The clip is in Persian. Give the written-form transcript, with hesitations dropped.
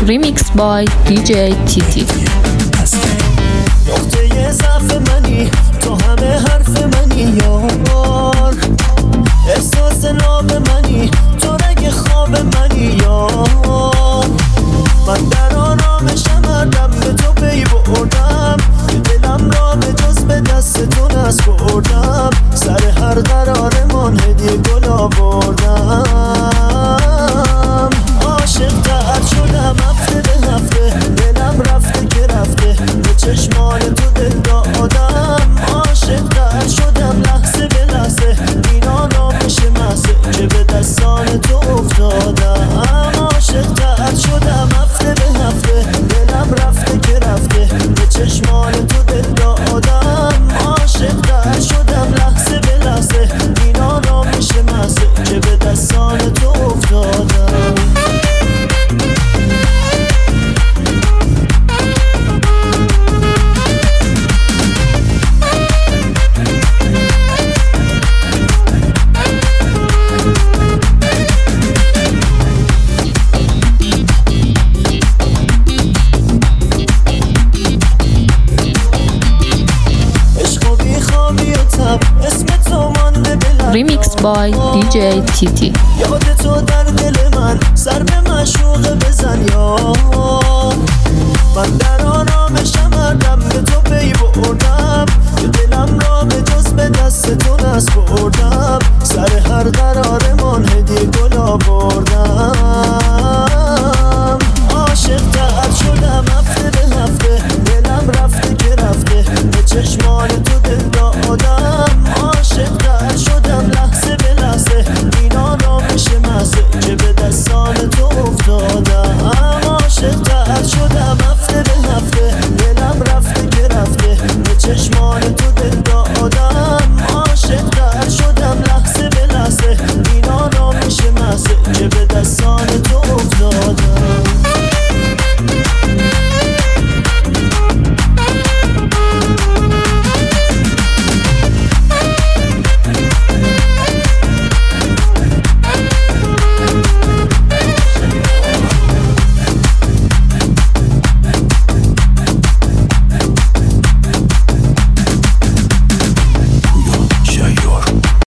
Remixed by DJ TT. نقطه ضعف منی تو همه حرف منی یار، احساس ناب منی تو رگ خواب منی یار. من در آرامشم هردم به تو پی بردم، دلم را به جز به دست تو نسپردم. سر هر قرارمان هدیه گل آوردم. عاشق تر شدم هفته به هفته، دلم رفته که رفته به چشمان تو دل دادم. عاشق تر شدم لحظه به لحظه، اینا نامشه محضه که به دستان تو افتادم. عاشق تر شدم هفته به هفته، دلم رفته که رفته به چشمان تو دل دادم. عاشق تر شدم لحظه به لحظه، اینا نامشه محضه که به دستان تو افتادم. Remixed by DJ TT. یاد تو در دل من سر به مشوق بزن یار. من در آرامشم هردم به تو پی بردم، که دلم را به جز به دست تو نسپردم. سر هر قرارمان هدیه گل آوردم. عاشق تر شدم هفته به هفته، دلم رفته که رفته به چشمان تو دل دادم.